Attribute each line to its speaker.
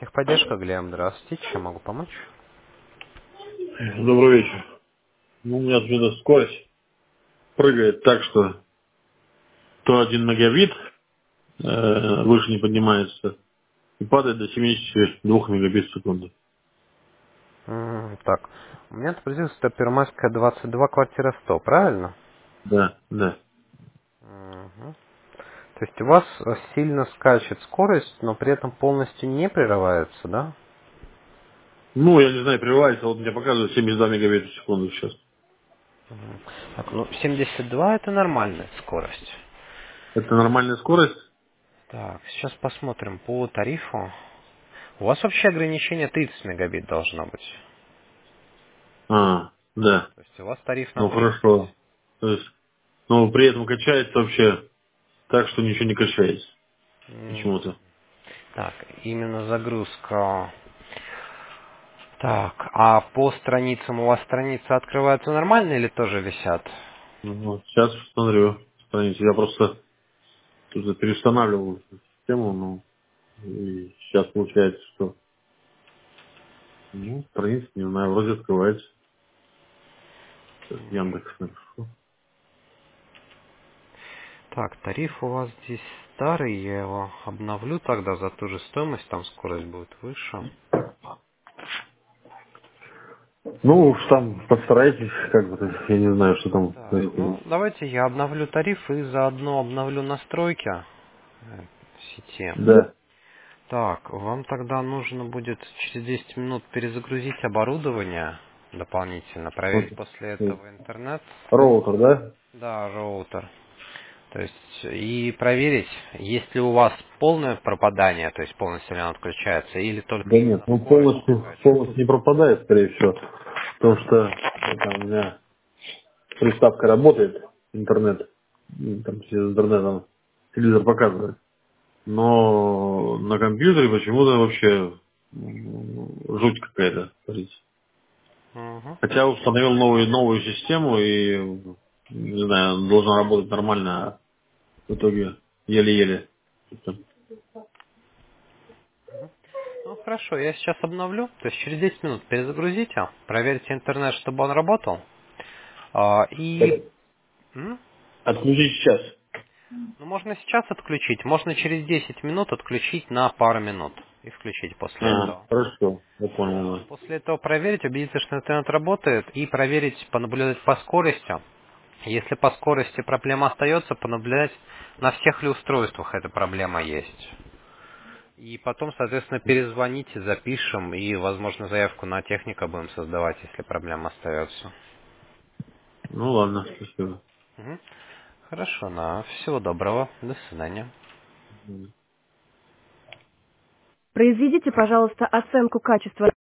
Speaker 1: Техподдержка, Глеб, здравствуйте. Чем могу помочь?
Speaker 2: Добрый вечер. Ну, у меня тут эта скорость прыгает так, что то 1 мегабит выше не поднимается и падает до 72 мегабит в секунду.
Speaker 1: Так, у меня отобразился Первомайская 22, квартира 100, правильно?
Speaker 2: Да, да.
Speaker 1: Мгм. То есть у вас сильно скачет скорость, но при этом полностью не прерывается, да?
Speaker 2: Ну, я не знаю, прерывается, вот мне показывает 72 мегабита в секунду сейчас.
Speaker 1: Так, ну 72 это нормальная скорость.
Speaker 2: Это нормальная скорость?
Speaker 1: Так, сейчас посмотрим по тарифу. У вас вообще ограничение 30 мегабит должно быть.
Speaker 2: Да.
Speaker 1: То есть у вас тариф на
Speaker 2: Ну,
Speaker 1: 30.
Speaker 2: хорошо. То есть, но при этом качается вообще так, что ничего не качается. Почему-то.
Speaker 1: Так, именно загрузка. Так, а по страницам у вас страницы открываются нормально или тоже висят?
Speaker 2: Ну, вот сейчас смотрю страницу. Я просто тут переустанавливал систему, ну, и сейчас получается, что ну, страница, не знаю, вроде открывается. Сейчас Яндекс напишу.
Speaker 1: Так, тариф у вас здесь старый, я его обновлю тогда за ту же стоимость, там скорость будет выше.
Speaker 2: Ну, уж там постарайтесь, как бы, я не знаю, что там.
Speaker 1: Так, ну давайте я обновлю тариф и заодно обновлю настройки сети.
Speaker 2: Да.
Speaker 1: Так, вам тогда нужно будет через 10 минут перезагрузить оборудование дополнительно,
Speaker 2: Вот,
Speaker 1: проверить после
Speaker 2: э,
Speaker 1: этого интернет.
Speaker 2: роутер, да?
Speaker 1: Да, роутер. То есть и проверить, есть ли у вас полное пропадание, то есть полностью ли он отключается, или только
Speaker 2: Да
Speaker 1: именно
Speaker 2: нет, ну
Speaker 1: скорость скачет.
Speaker 2: полностью не пропадает, скорее всего. Потому что это у меня приставка работает, интернет. Там через интернетом телевизор показывает. Но на компьютере почему-то вообще жуть какая-то творится.
Speaker 1: Мгм.
Speaker 2: Хотя установил новую систему и, не знаю, она должна работать нормально, а в итоге еле-еле.
Speaker 1: Ну хорошо, я сейчас обновлю, то есть через 10 минут перезагрузите, проверьте интернет, чтобы он работал. И
Speaker 2: Отключить сейчас.
Speaker 1: ну, можно сейчас отключить, можно через 10 минут отключить на пару минут и включить после
Speaker 2: Ага,
Speaker 1: этого.
Speaker 2: хорошо, я понял. Да.
Speaker 1: После этого проверить, убедиться, что интернет работает, и проверить, понаблюдать по скорости. Если по скорости проблема остается, понаблюдать, на всех ли устройствах эта проблема есть. И потом, соответственно, перезвоните, запишем, и, возможно, заявку на техника будем создавать, если проблема остается.
Speaker 2: Ну ладно, спасибо.
Speaker 1: Мгм. Хорошо, всего доброго, до свидания.
Speaker 2: Мгм.
Speaker 3: Произведите, пожалуйста, оценку качества